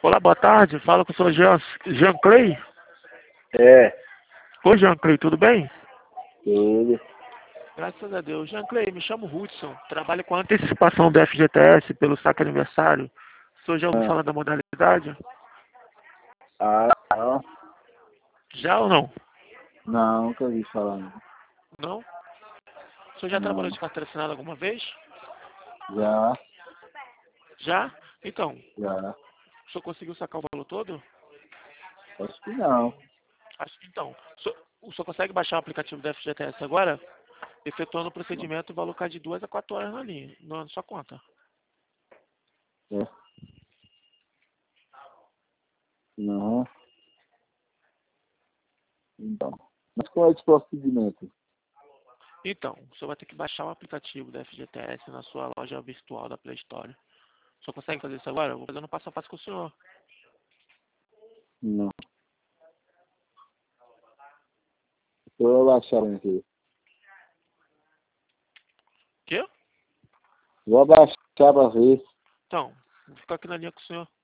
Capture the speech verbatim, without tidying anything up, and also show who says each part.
Speaker 1: Olá, boa tarde. Fala com o senhor Jean, Jean Clay.
Speaker 2: É,
Speaker 1: Oi, Jean Clay, tudo bem?
Speaker 2: tudo.
Speaker 1: Graças a Deus. Jean Clay, me chamo Hudson. Trabalho com antecipação do F G T S pelo saque aniversário. O senhor já ouviu
Speaker 2: Ah,
Speaker 1: falar da modalidade?
Speaker 2: ah, não,
Speaker 1: Já ou não?
Speaker 2: não, nunca ouvi falar, não.
Speaker 1: Não? O senhor já trabalhou
Speaker 2: Não,
Speaker 1: de carteira assinada alguma vez?
Speaker 2: já,
Speaker 1: Já? Então,
Speaker 2: já,
Speaker 1: o senhor conseguiu sacar o valor todo?
Speaker 2: acho que não.
Speaker 1: Acho que então. O senhor, o senhor consegue baixar o aplicativo do F G T S agora? Efetuando o procedimento, o valor cai de duas a quatro horas na linha, na sua conta.
Speaker 2: É, não, então. Mas qual é esse procedimento?
Speaker 1: Então, o senhor vai ter que baixar o aplicativo da F G T S na sua loja virtual da Play Store. O senhor consegue fazer isso agora? Eu vou fazendo passo a passo com o senhor.
Speaker 2: Não. Vou baixar aqui.
Speaker 1: Quê?
Speaker 2: Vou baixar pra ver.
Speaker 1: Então, vou ficar aqui na linha com o senhor.